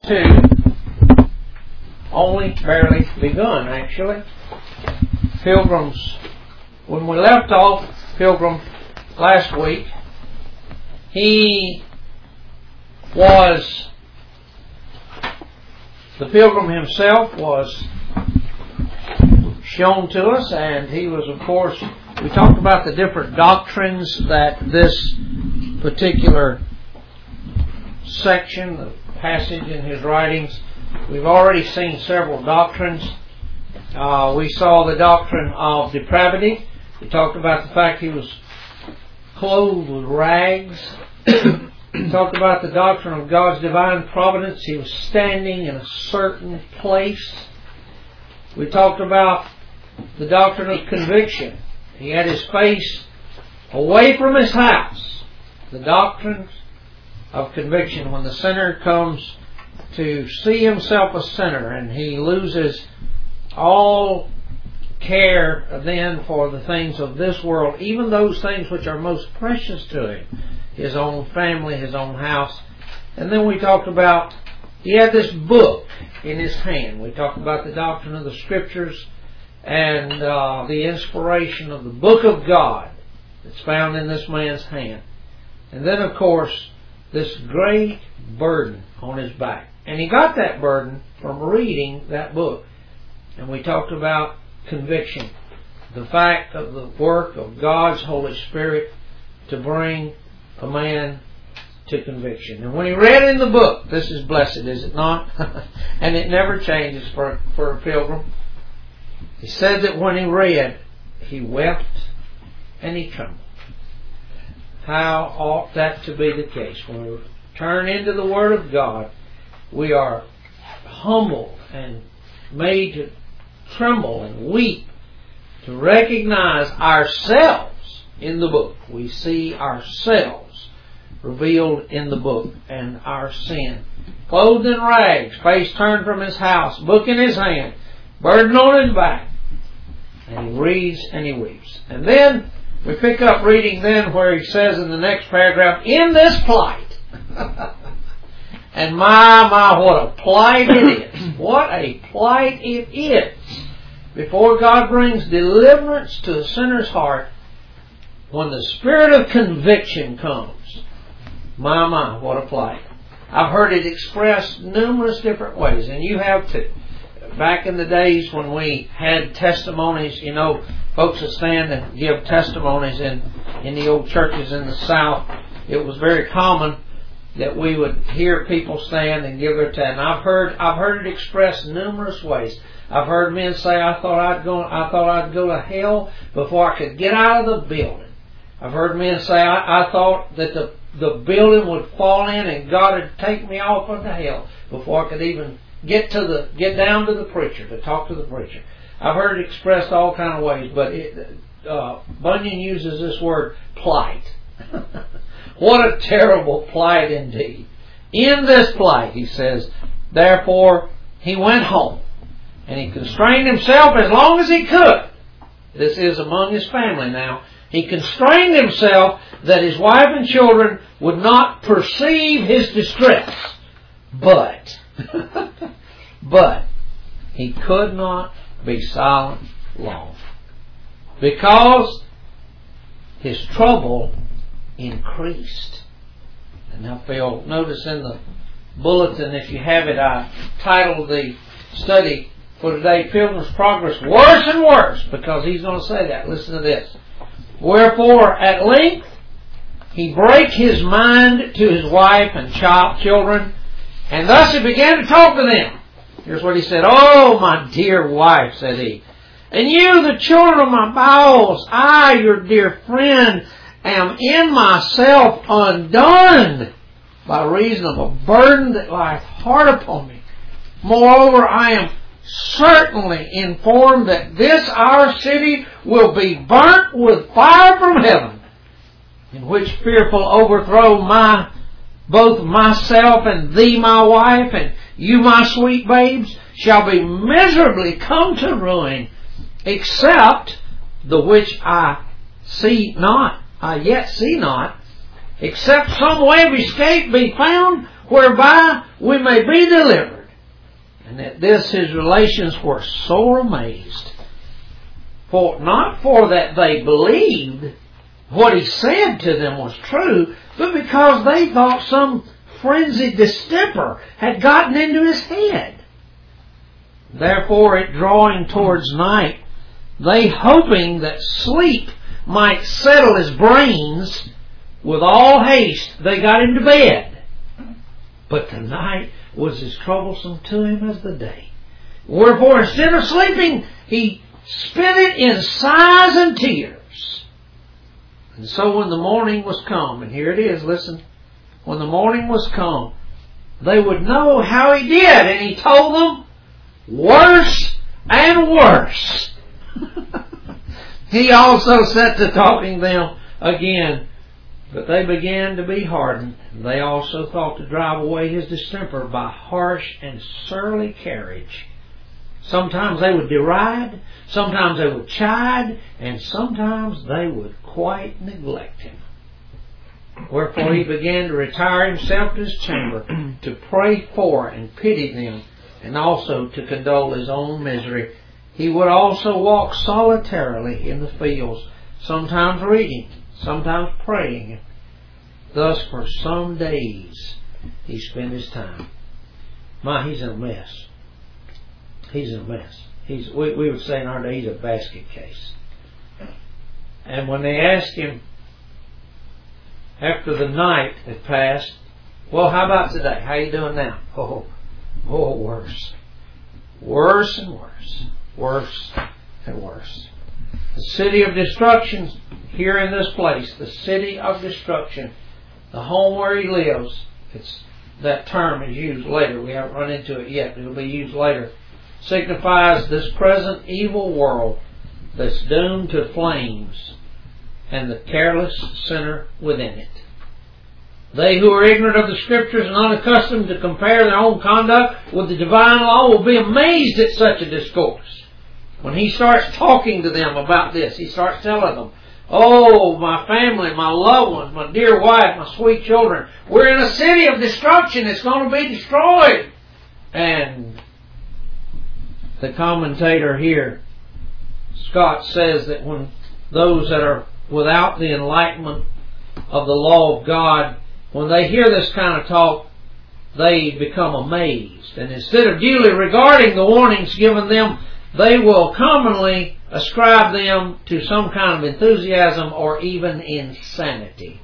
2 only barely begun, actually. Pilgrims, when we left off Pilgrim last week, the Pilgrim himself was shown to us, and he was, of course, we talked about the different doctrines that this particular section, the passage in his writings, we've already seen several doctrines. We saw the doctrine of depravity. We talked about the fact he was clothed with rags. We talked about the doctrine of God's divine providence. He was standing in a certain place. We talked about the doctrine of conviction. He had his face away from his house. The doctrine of conviction, when the sinner comes to see himself a sinner and he loses all care then for the things of this world, even those things which are most precious to him, his own family, his own house. And then we talked about, he had this book in his hand. We talked about the doctrine of the Scriptures and the inspiration of the book of God that's found in this man's hand. And then, of course, this great burden on his back. And he got that burden from reading that book. And we talked about conviction, the fact of the work of God's Holy Spirit to bring a man to conviction. And when he read in the book, this is blessed, is it not? And it never changes for a pilgrim. He said that when he read, he wept and he trembled. How ought that to be the case? When we turn into the Word of God, we are humbled and made to tremble and weep to recognize ourselves in the book. We see ourselves revealed in the book and our sin. Clothed in rags, face turned from his house, book in his hand, burden on his back. And he reads and he weeps. And then we pick up reading then where he says in the next paragraph, in this plight. And my, what a plight it is. What a plight it is. Before God brings deliverance to the sinner's heart, when the spirit of conviction comes, my, what a plight. I've heard it expressed numerous different ways, and you have too. Back in the days when we had testimonies, you know, folks that stand and give testimonies in the old churches in the South, it was very common that we would hear people stand and give their testimony. I've heard it expressed numerous ways. I've heard men say, I thought I'd go to hell before I could get out of the building. I've heard men say, I thought that the building would fall in and God would take me off into hell before I could even get down to the preacher, to talk to the preacher. I've heard it expressed all kind of ways, but Bunyan uses this word, plight. What a terrible plight indeed. In this plight, he says, therefore he went home, and he constrained himself as long as he could. This is among his family now. He constrained himself that his wife and children would not perceive his distress. But he could not be silent long, because his trouble increased. And now, Phil, notice in the bulletin, if you have it, I titled the study for today, Pilgrim's Progress Worse and Worse, because he's going to say that. Listen to this. Wherefore, at length, he brake his mind to his wife and children, and thus he began to talk to them. Here's what he said. Oh, my dear wife, said he, and you, the children of my bowels, I, your dear friend, am in myself undone by reason of a burden that lieth hard upon me. Moreover, I am certainly informed that this our city will be burnt with fire from heaven, in which fearful overthrow both myself and thee, my wife, and you, my sweet babes, shall be miserably come to ruin, except the which I yet see not, except some way of escape be found, whereby we may be delivered. And at this his relations were sore amazed. Not for that they believed what he said to them was true, but because they thought some frenzied distemper had gotten into his head. Therefore, it drawing towards night, they hoping that sleep might settle his brains, with all haste they got into bed. But the night was as troublesome to him as the day. Wherefore, instead of sleeping, he spent it in sighs and tears. And so when the morning was come, and here it is, listen, when the morning was come, they would know how he did. And he told them, worse and worse. He also set to talking them again. But they began to be hardened. They also thought to drive away his distemper by harsh and surly carriage. Sometimes they would deride, sometimes they would chide, and sometimes they would quite neglect him. Wherefore he began to retire himself to his chamber, to pray for and pity them, and also to condole his own misery. He would also walk solitarily in the fields, sometimes reading, sometimes praying. Thus for some days he spent his time. He's in a mess. He's in a mess. We would say in our day, he's a basket case. And when they asked him, after the night had passed, well, how about today? How you doing now? Oh, worse. Worse and worse. Worse and worse. The city of destruction here in this place, the city of destruction, the home where he lives, that term is used later. We haven't run into it yet, but it'll be used later. Signifies this present evil world that's doomed to flames and the careless sinner within it. They who are ignorant of the Scriptures and unaccustomed to compare their own conduct with the divine law will be amazed at such a discourse. When he starts talking to them about this, he starts telling them, oh, my family, my loved ones, my dear wife, my sweet children, we're in a city of destruction. It's going to be destroyed. And the commentator here, Scott, says that when those that are without the enlightenment of the law of God, when they hear this kind of talk, they become amazed. And instead of duly regarding the warnings given them, they will commonly ascribe them to some kind of enthusiasm or even insanity.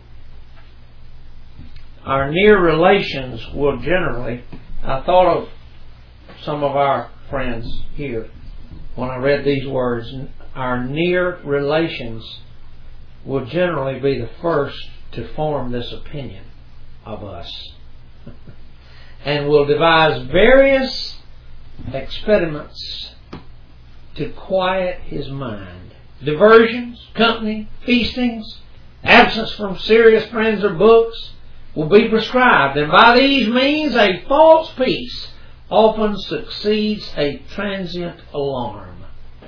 Our near relations will generally, I thought of some of our friends here when I read these words, our near relations will generally be the first to form this opinion of us and will devise various expedients to quiet his mind. Diversions, company, feastings, absence from serious friends or books will be prescribed, and by these means a false peace often succeeds a transient alarm.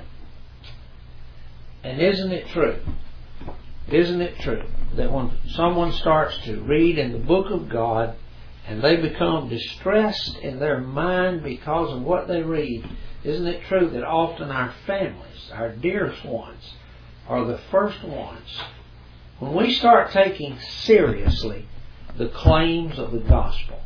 And isn't it true? Isn't it true that when someone starts to read in the book of God and they become distressed in their mind because of what they read, isn't it true that often our families, our dearest ones, are the first ones? When we start taking seriously the claims of the gospel,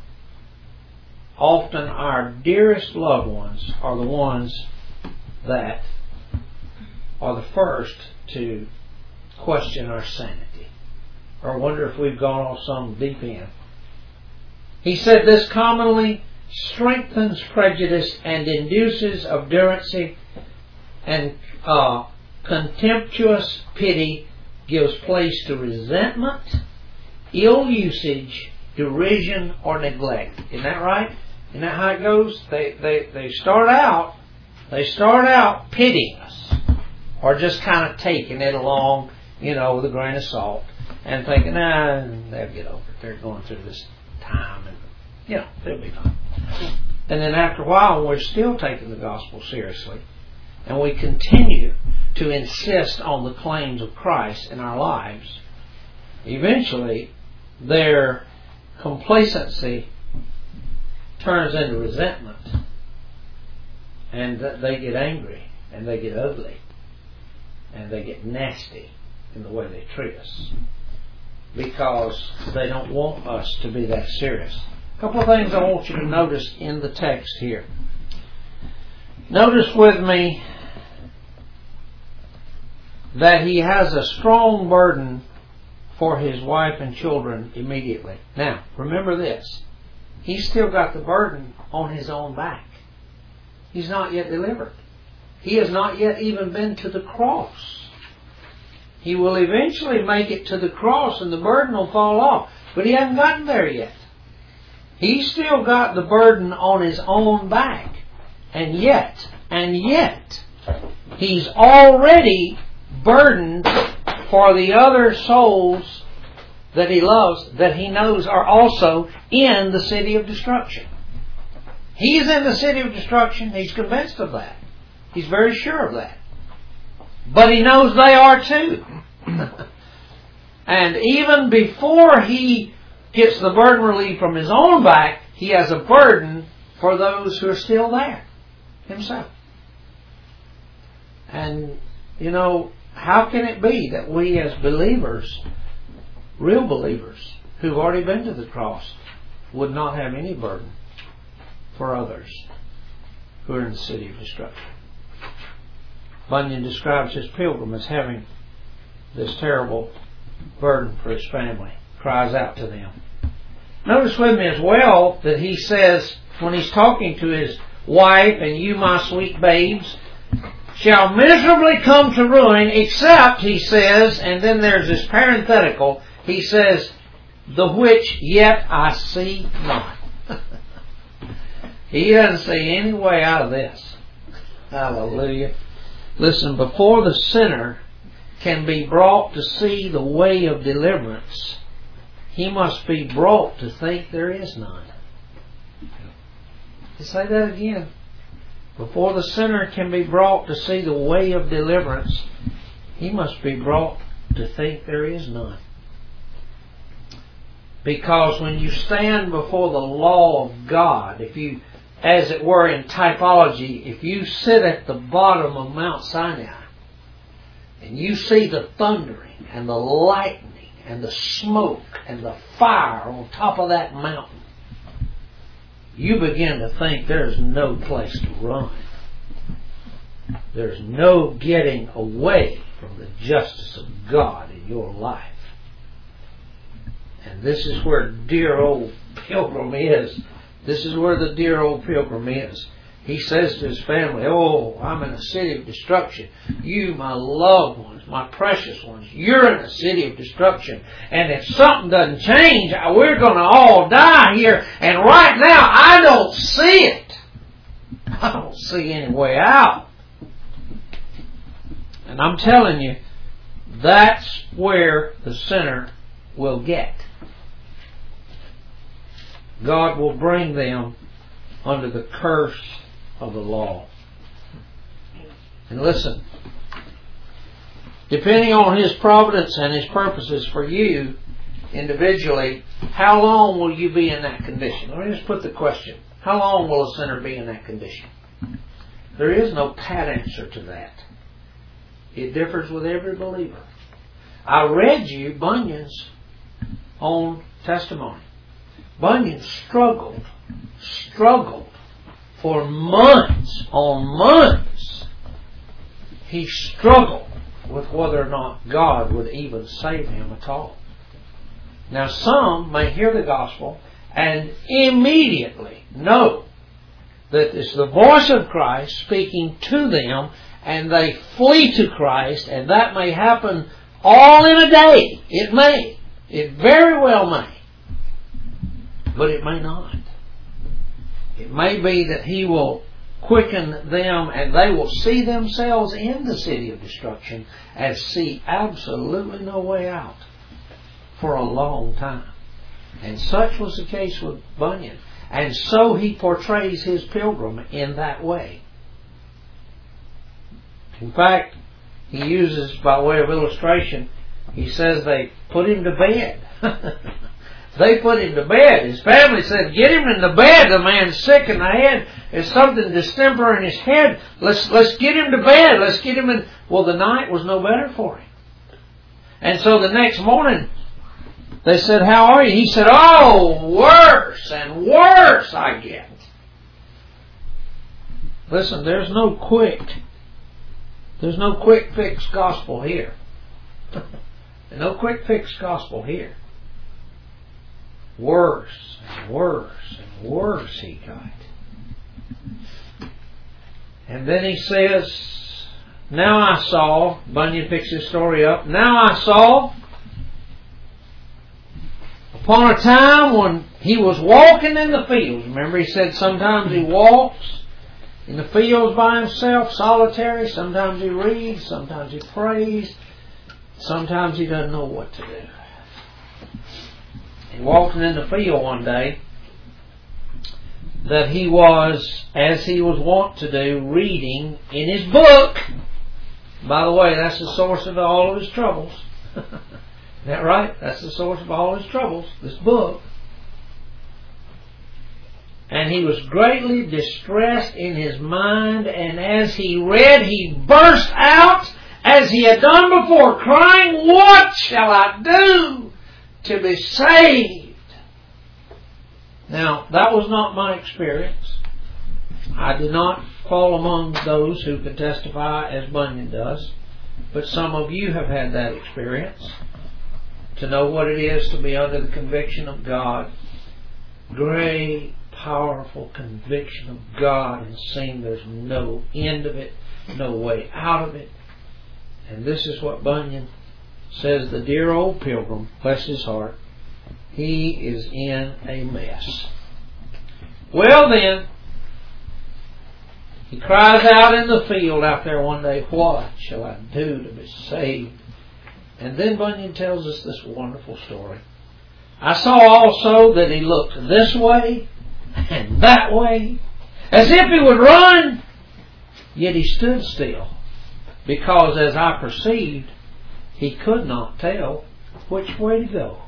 often our dearest loved ones are the ones that are the first to question our sanity or wonder if we've gone off some deep end. He said this commonly strengthens prejudice and induces obduracy, and contemptuous pity gives place to resentment, ill usage, derision, or neglect. Isn't that right? Isn't that how it goes? They start out pitying us, or just kind of taking it along, with a grain of salt, and thinking, they'll get over it. They're going through this time, and they'll be fine. And then after a while, we're still taking the gospel seriously, and we continue to insist on the claims of Christ in our lives. Eventually, their complacency turns into resentment, and they get angry, and they get ugly, and they get nasty in the way they treat us, because they don't want us to be that serious. A couple of things I want you to notice in the text here. Notice with me that he has a strong burden for his wife and children immediately. Now, remember this. He's still got the burden on his own back. He's not yet delivered. He has not yet even been to the cross. He will eventually make it to the cross and the burden will fall off. But he hasn't gotten there yet. He's still got the burden on his own back. And yet, he's already burdened for the other souls that he loves, that he knows are also in the city of destruction. He's in the city of destruction. He's convinced of that. He's very sure of that. But he knows they are too. And even before he gets the burden relieved from his own back, he has a burden for those who are still there himself. And, you know, how can it be that we as believers, real believers, who've already been to the cross, would not have any burden for others who are in the city of destruction? Bunyan describes his pilgrim as having this terrible burden for his family. Cries out to them. Notice with me as well that he says, when he's talking to his wife, and you, my sweet babes, shall miserably come to ruin, except, he says, and then there's this parenthetical, he says, the which yet I see not. He doesn't see any way out of this. Hallelujah. Listen, before the sinner can be brought to see the way of deliverance, he must be brought to think there is none. To say that again. Before the sinner can be brought to see the way of deliverance, he must be brought to think there is none. Because when you stand before the law of God, if you, as it were in typology, if you sit at the bottom of Mount Sinai and you see the thundering and the lightning and the smoke and the fire on top of that mountain, you begin to think there's no place to run. There's no getting away from the justice of God in your life. And this is where dear old Pilgrim is. This is where the dear old Pilgrim is. He says to his family, oh, I'm in a city of destruction. You, my loved ones, my precious ones, you're in a city of destruction. And if something doesn't change, we're going to all die here. And right now, I don't see it. I don't see any way out. And I'm telling you, that's where the sinner will get. God will bring them under the curse of the law. And listen, depending on His providence and His purposes for you individually, how long will you be in that condition? Let me just put the question. How long will a sinner be in that condition? There is no pat answer to that. It differs with every believer. I read you Bunyan's own testimony. Bunyan struggled for months on months. He struggled with whether or not God would even save him at all. Now some may hear the gospel and immediately know that it's the voice of Christ speaking to them, and they flee to Christ, and that may happen all in a day. It may. It very well may. But it may not. It may be that He will quicken them and they will see themselves in the city of destruction and see absolutely no way out for a long time. And such was the case with Bunyan. And so he portrays his pilgrim in that way. In fact, he uses, by way of illustration, he says they put him to bed. They put him to bed. His family said, get him in the bed. The man's sick in the head. There's something distemper in his head. Let's get him to bed. Let's get him in. Well, the night was no better for him. And so the next morning, they said, how are you? He said, oh, worse and worse I get. Listen, there's no quick fix gospel here. No quick fix gospel here. Worse and worse and worse he got. And then he says, now I saw, Bunyan picks his story up, now I saw, upon a time when he was walking in the fields. Remember he said sometimes he walks in the fields by himself, solitary. Sometimes he reads, sometimes he prays, sometimes he doesn't know what to do. He walked in the field one day that he was, as he was wont to do, reading in his book. By the way, that's the source of all of his troubles. Isn't that right? That's the source of all his troubles, this book. And he was greatly distressed in his mind, and as he read, he burst out, as he had done before, crying, what shall I do to be saved? Now, that was not my experience. I did not fall among those who can testify as Bunyan does, but some of you have had that experience, to know what it is to be under the conviction of God. Great, powerful conviction of God, and seeing there's no end of it, no way out of it. And this is what Bunyan says, the dear old pilgrim, bless his heart, he is in a mess. Well then, he cries out in the field out there one day, what shall I do to be saved? And then Bunyan tells us this wonderful story. I saw also that he looked this way and that way, as if he would run, yet he stood still, because as I perceived, he could not tell which way to go.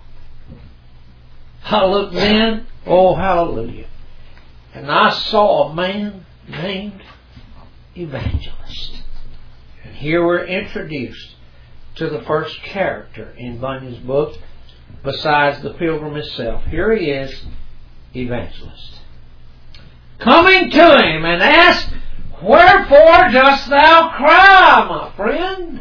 I looked then, oh hallelujah, and I saw a man named Evangelist. And here we're introduced to the first character in Bunyan's book, besides the pilgrim himself. Here he is, Evangelist. Coming to him and asked, wherefore dost thou cry, my friend?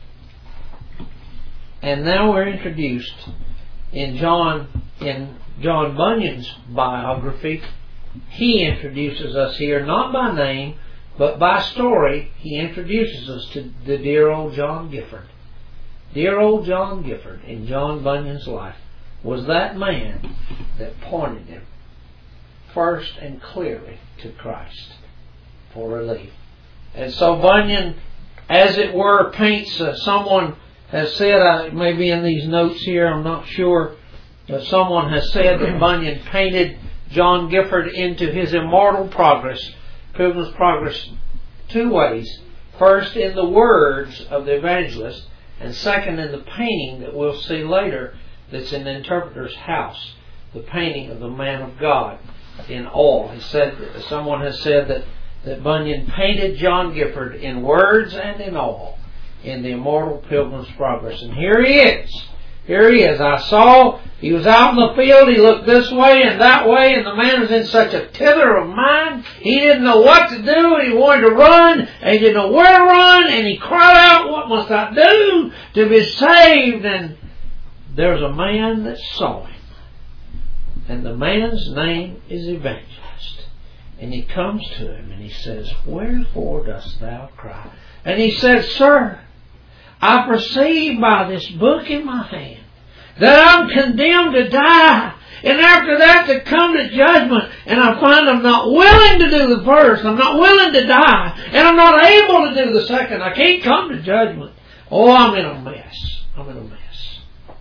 And now we're introduced in John Bunyan's biography. He introduces us here not by name, but by story. He introduces us to the dear old John Gifford. Dear old John Gifford in John Bunyan's life was that man that pointed him first and clearly to Christ for relief. And so Bunyan, as it were, paints, someone has said, maybe in these notes here, I'm not sure, but someone has said that Bunyan painted John Gifford into his immortal progress, Pilgrim's Progress, two ways. First, in the words of the evangelist, and second, in the painting that we'll see later that's in the interpreter's house, the painting of the man of God in oil. He said, someone has said that Bunyan painted John Gifford in words and in oil in the immortal Pilgrim's Progress. And here he is. Here he is. I saw, he was out in the field, he looked this way and that way, and the man was in such a tither of mind, he didn't know what to do, he wanted to run, and he didn't know where to run, and he cried out, what must I do to be saved? And there's a man that saw him. And the man's name is Evangelist. And he comes to him and he says, wherefore dost thou cry? And he said, sir, I perceive by this book in my hand that I'm condemned to die, and after that to come to judgment, and I find I'm not willing to do the first, I'm not willing to die, and I'm not able to do the second. I can't come to judgment. Oh, I'm in a mess. I'm in a mess.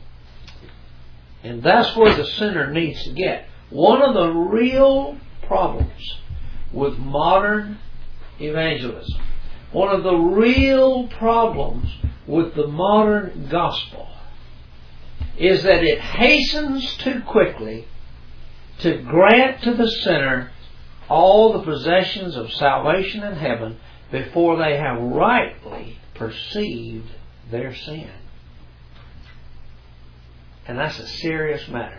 And that's where the sinner needs to get. One of the real problems with modern evangelism, one of the real problems with the modern gospel, is that it hastens too quickly to grant to the sinner all the possessions of salvation in heaven before they have rightly perceived their sin. And that's a serious matter.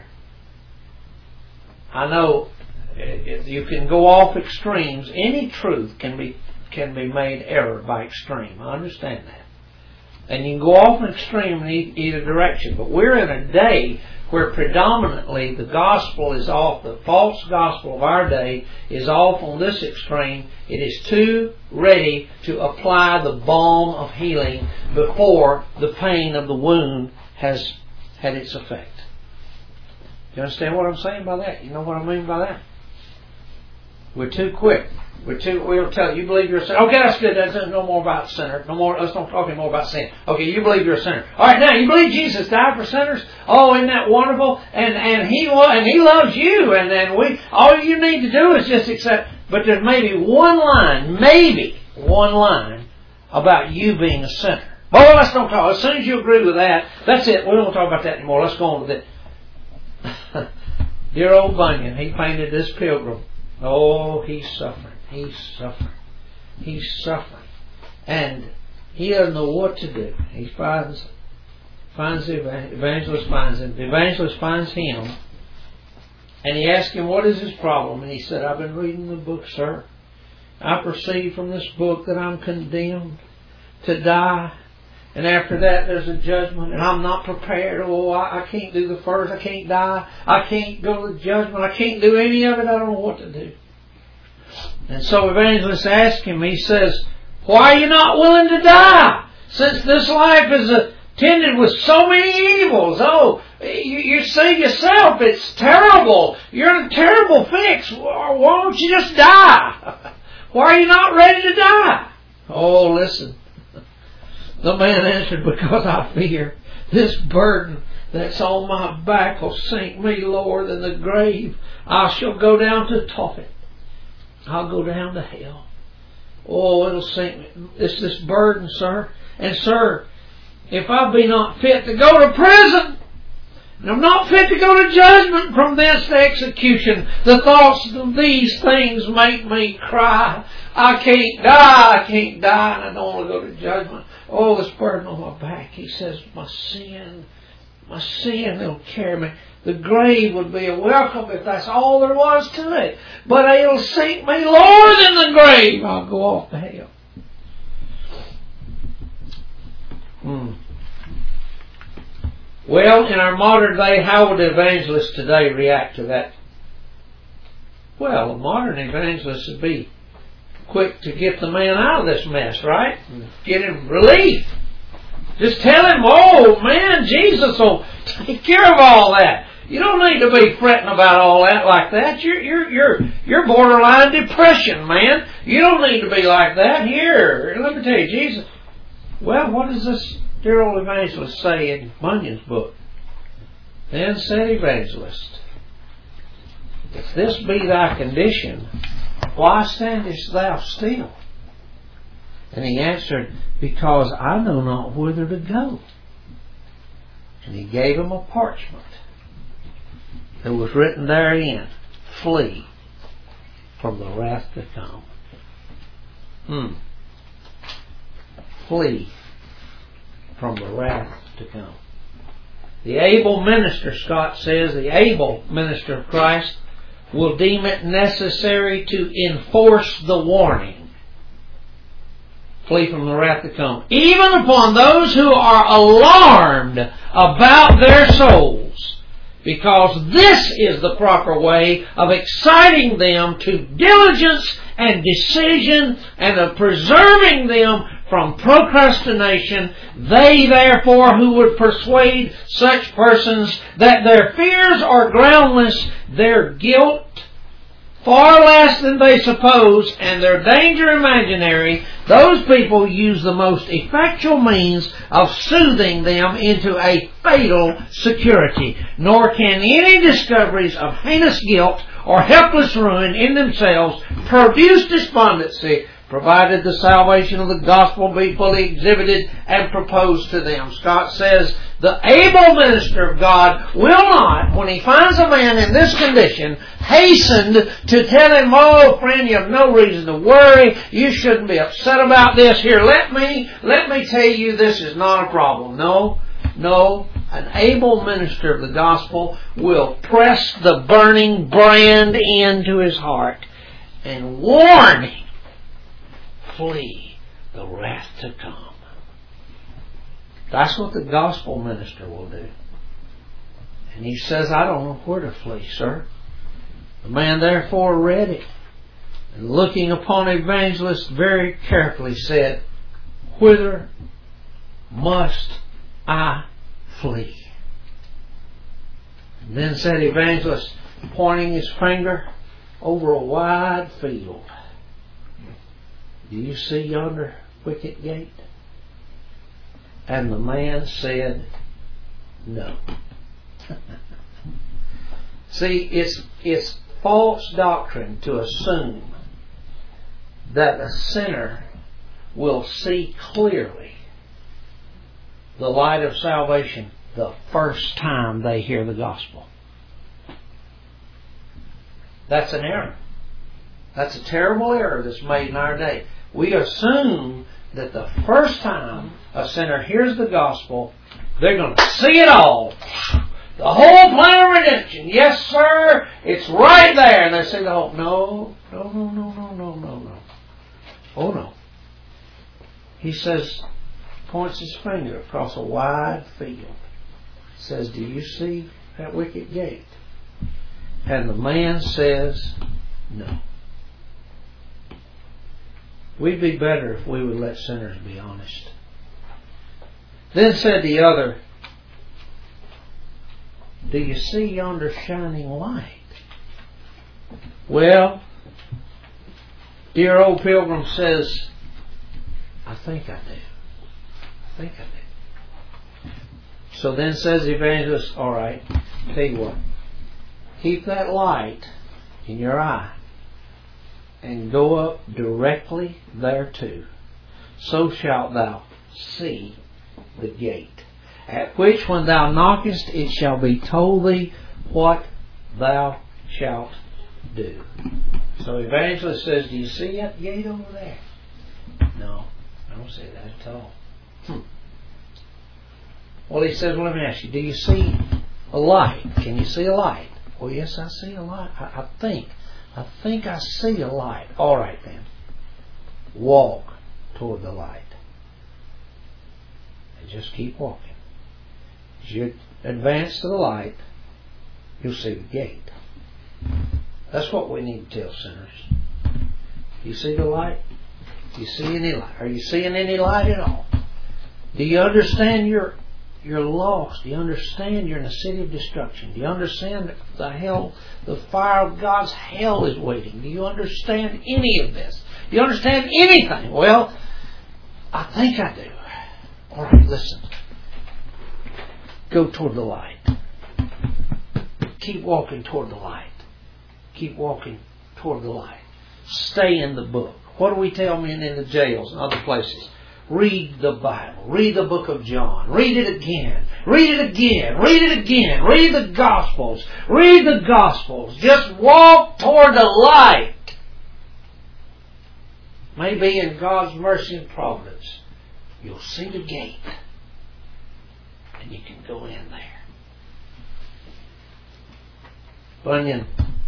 I know you can go off extremes. Any truth can be made error by extreme. I understand that. And you can go off an extreme in either direction. But we're in a day where predominantly the gospel is off. The false gospel of our day is off on this extreme. It is too ready to apply the balm of healing before the pain of the wound has had its effect. Do you understand what I'm saying by that? You know what I mean by that? We're too quick. We'll tell you believe you're a sinner. Okay, that's good. That's no more about sinner. No more. Let's not talk anymore about sin. Okay, you believe you're a sinner. All right, now you believe Jesus died for sinners. Oh, isn't that wonderful? And He loves you. And then all you need to do is just accept. But there's maybe one line about you being a sinner. Oh, let's not talk. As soon as you agree with that, that's it. We don't talk about that anymore. Let's go on with it. Dear old Bunyan, he painted this pilgrim. Oh, he's suffering. He's suffering. He's suffering. And he doesn't know what to do. He finds the evangelist finds him. The evangelist finds him. And he asks him, what is his problem? And he said, I've been reading the book, sir. I perceive from this book that I'm condemned to die. And after that, there's a judgment, and I'm not prepared. Oh, I can't do the first. I can't die. I can't go to the judgment. I can't do any of it. I don't know what to do. And so evangelist asks him, he says, why are you not willing to die? Since this life is attended with so many evils. Oh, you see yourself, it's terrible. You're in a terrible fix. Why don't you just die? Why are you not ready to die? Oh, listen. The man answered, because I fear this burden that's on my back will sink me lower than the grave. I shall go down to Tophet. I'll go down to hell. Oh, it'll sink me. It's this burden, sir. And sir, if I be not fit to go to prison, and I'm not fit to go to judgment, from thence to execution, the thoughts of these things make me cry. I can't die, and I don't want to go to judgment. Oh, this burden on my back. He says, my sin, it'll carry me. The grave would be a welcome if that's all there was to it. But it'll sink me lower than the grave. I'll go off to hell. Well, in our modern day, how would the evangelists today react to that? Well, a modern evangelist would be quick to get the man out of this mess, right? Get him relief. Just tell him, oh man, Jesus will take care of all that. You don't need to be fretting about all that like that. You're borderline depression, man. You don't need to be like that. Here, let me tell you, Jesus. Well, what does this dear old evangelist say in Bunyan's book? Then said evangelist, if this be thy condition, why standest thou still? And he answered, because I know not whither to go. And he gave him a parchment. There was written therein, flee from the wrath to come. Flee from the wrath to come. The able minister, Scott says, the able minister of Christ will deem it necessary to enforce the warning. Flee from the wrath to come. Even upon those who are alarmed about their souls, because this is the proper way of exciting them to diligence and decision and of preserving them from procrastination. They, therefore, who would persuade such persons that their fears are groundless, their guilt far less than they suppose, and their danger imaginary, those people use the most effectual means of soothing them into a fatal security. Nor can any discoveries of heinous guilt or helpless ruin in themselves produce despondency, provided the salvation of the gospel be fully exhibited and proposed to them. Scott says, the able minister of God will not, when he finds a man in this condition, hasten to tell him, oh friend, you have no reason to worry, you shouldn't be upset about this. Here, let me tell you this is not a problem. No, an able minister of the gospel will press the burning brand into his heart and warn him, flee the wrath to come. That's what the gospel minister will do. And he says, I don't know where to flee, sir. The man therefore read it, and looking upon Evangelist very carefully said, whither must I flee? And then said Evangelist, pointing his finger over a wide field, do you see yonder wicket gate? And the man said, no. See, it's false doctrine to assume that a sinner will see clearly the light of salvation the first time they hear the gospel. That's an error. That's a terrible error that's made in our day. We assume that the first time a sinner hears the gospel, they're going to see it all. The whole plan of redemption. Yes, sir. It's right there. And they say the whole, no. Oh, no. He says, points his finger across a wide field. Says, do you see that wicket gate? And the man says, no. We'd be better if we would let sinners be honest. Then said the other, do you see yonder shining light? Well, dear old Pilgrim says, I think I do. So then says the evangelist, all right, tell you what, keep that light in your eye and go up directly thereto. So shalt thou see the gate, at which when thou knockest it shall be told thee what thou shalt do. So evangelist says, do you see that gate over there? No, I don't see that at all. Well, he says, well, let me ask you, do you see a light? Can you see a light? Well, yes, I see a light. I think I see a light. All right, then. Walk toward the light. And just keep walking. As you advance to the light, you'll see the gate. That's what we need to tell sinners. You see the light? Do you see any light? Are you seeing any light at all? Do you understand you're lost? Do you understand you're in a city of destruction? Do you understand that the fire of God's hell is waiting? Do you understand any of this? Do you understand anything? Well, I think I do. All right, listen. Go toward the light. Keep walking toward the light. Keep walking toward the light. Stay in the book. What do we tell men in the jails and other places? Read the Bible. Read the book of John. Read it again. Read it again. Read it again. Read the Gospels. Read the Gospels. Just walk toward the light. Maybe in God's mercy and providence, you'll see the gate. And you can go in there. Bunyan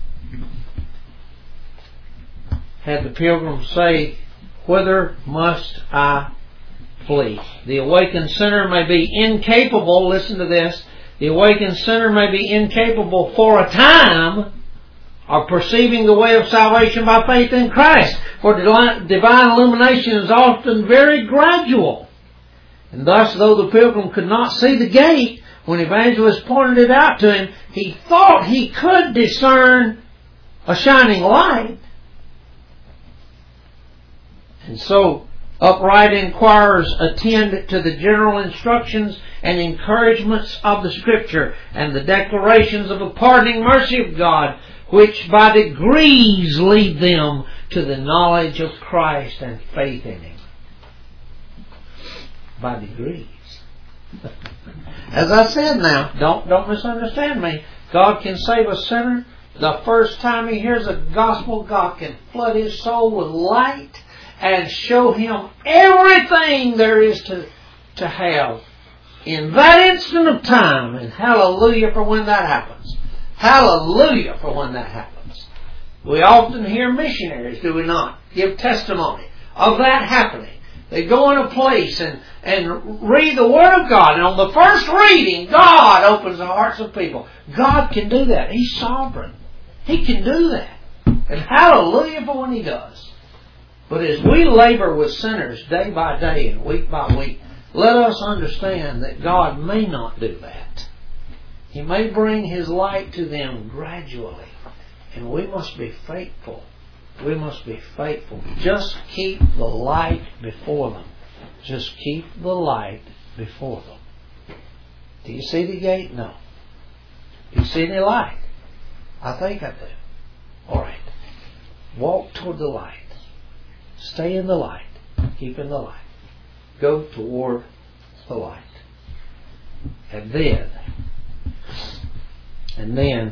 had the pilgrim say, whither must I flee? The awakened sinner may be incapable, listen to this, the awakened sinner may be incapable for a time of perceiving the way of salvation by faith in Christ. For divine illumination is often very gradual. And thus, though the pilgrim could not see the gate, when evangelist pointed it out to him, he thought he could discern a shining light. And so, upright inquirers attend to the general instructions and encouragements of the Scripture and the declarations of the pardoning mercy of God, which by degrees lead them to the knowledge of Christ and faith in Him. By degrees. As I said now, don't misunderstand me. God can save a sinner. The first time he hears the gospel, God can flood his soul with light and show him everything there is to have in that instant of time. And hallelujah for when that happens. Hallelujah for when that happens. We often hear missionaries, do we not, give testimony of that happening. They go in a place and read the Word of God. And on the first reading, God opens the hearts of people. God can do that. He's sovereign. He can do that. And hallelujah for when He does. But as we labor with sinners day by day and week by week, let us understand that God may not do that. He may bring His light to them gradually. And we must be faithful. We must be faithful. Just keep the light before them. Just keep the light before them. Do you see the gate? No. Do you see any light? I think I do. All right. Walk toward the light. Stay in the light. Keep in the light. Go toward the light. And then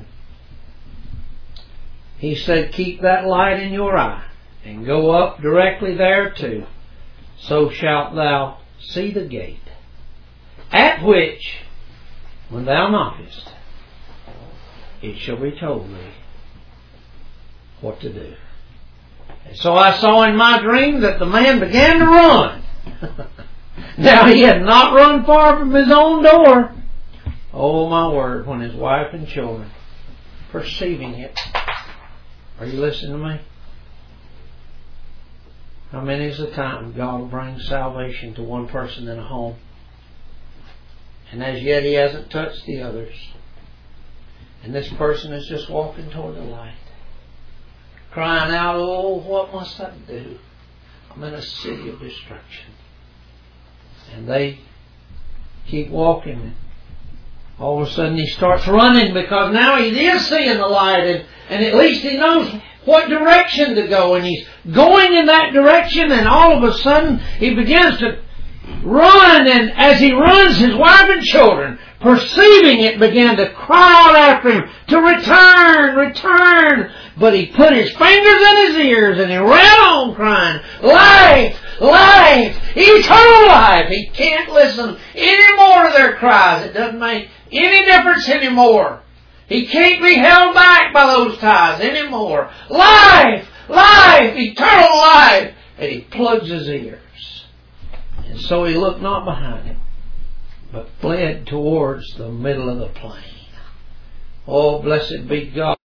He said, keep that light in your eye, and go up directly thereto. So shalt thou see the gate, at which, when thou knockest, it shall be told thee what to do. And so I saw in my dream that the man began to run. Now he had not run far from his own door. Oh my word, when his wife and children, perceiving it. Are you listening to me? How many is the time God will bring salvation to one person in a home, and as yet He hasn't touched the others, and this person is just walking toward the light, crying out, oh, what must I do? I'm in a city of destruction. And they keep walking. All of a sudden he starts running, because now he is seeing the light, and at least he knows what direction to go, and he's going in that direction, and all of a sudden he begins to run, and as he runs, his wife and children, perceiving it, began to cry out after him to return. But he put his fingers in his ears and he ran on crying, life, life, eternal life. He can't listen any more to their cries. It doesn't make any difference anymore. He can't be held back by those ties anymore. Life, life, eternal life. And he plugs his ears. And so he looked not behind him, but fled towards the middle of the plain. Oh, blessed be God.